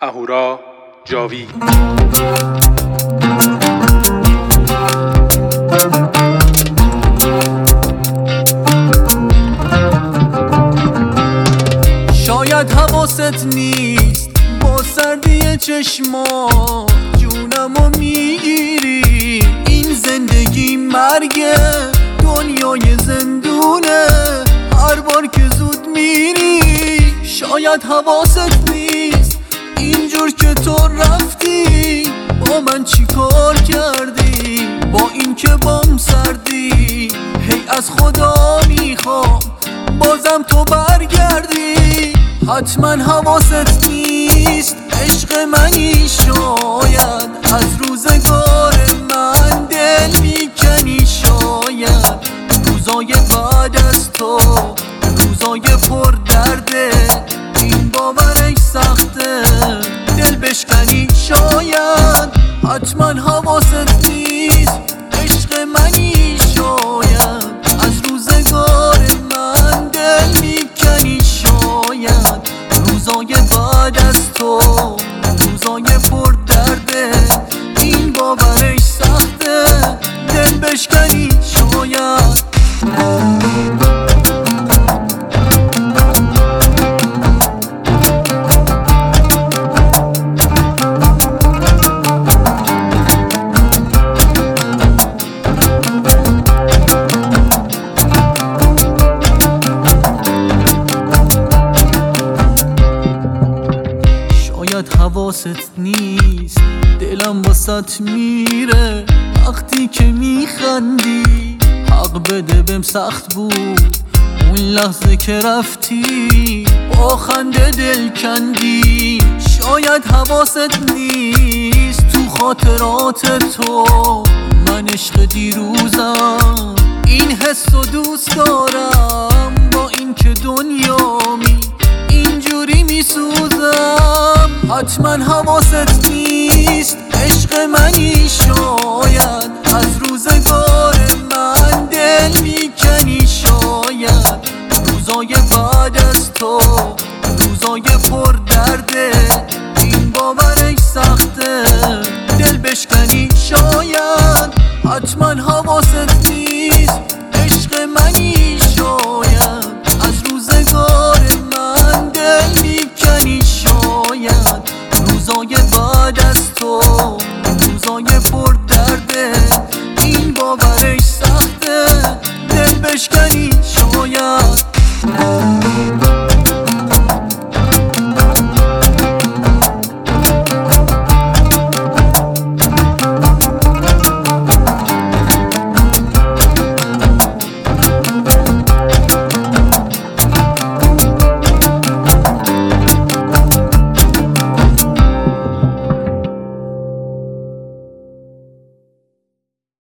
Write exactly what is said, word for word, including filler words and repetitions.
اهورا جاوید. شاید حواست نیست با سردی چشما جونمو میگیری. این زندگی مرگه، دنیای زندونه، هر بار که زود میری. شاید حواست نیست اینجور که تو رفتی با من چی کار کردی، با این که بام سردی. هی از خدا میخوام بازم تو برگردی. حتما حواست نیست عشق منی، شاید از روزگار من دل میکنی. شاید روزای بعد از تو روزای پر درده، این باورش سخته دل بشکنی. شاید حتما حواست نیست عشق منی، شاید از روزگار من دل میکنی. شاید روزای بعد از تو روزای پر درده، این باورش سخته دل بشکنی. شاید حواست نیست دلم واسط میره وقتی که میخندی. حق بده بهم سخت بود اون لحظه که رفتی، با خنده دل کندی. شاید حواست نیست تو خاطرات تو من عشق دیروزم. این حس رو دوست دارم با این که دنیامی اینجوری میسوزم. حتما حواست نیست عشق منی، شاید از روزگار من دل میکنی. شاید روزای بعد از تو روزای پر درده، این باورش سخته دل بشکنی. شاید حتما حواست نیست عشق منی، شاید از روزگار من دل میکنی. شاید روزای بعد